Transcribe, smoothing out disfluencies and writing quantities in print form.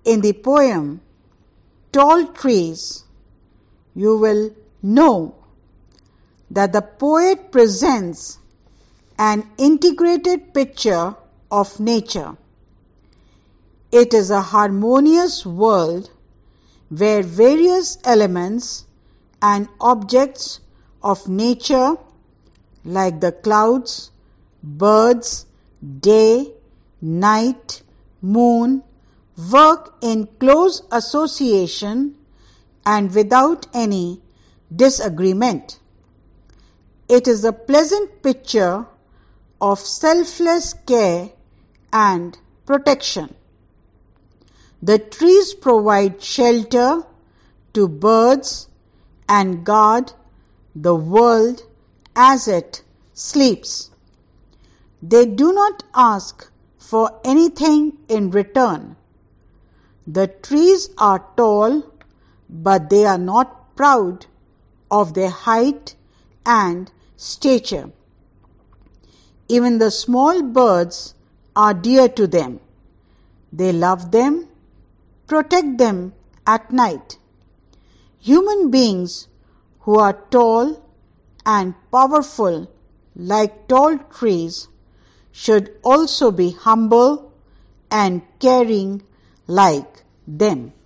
In the poem Tall Trees, you will know that the poet presents an integrated picture of nature. It is a harmonious world where various elements and objects of nature like the clouds, birds, day, night, moon work in close association and without any disagreement. It is a pleasant picture of selfless care and protection. The trees provide shelter to birds and guard the world as it sleeps. They do not ask for anything in return. The trees are tall, but they are not proud of their height and stature. Even the small birds are dear to them. They love them, protect them at night. Human beings who are tall and powerful like tall trees should also be humble and caring like them.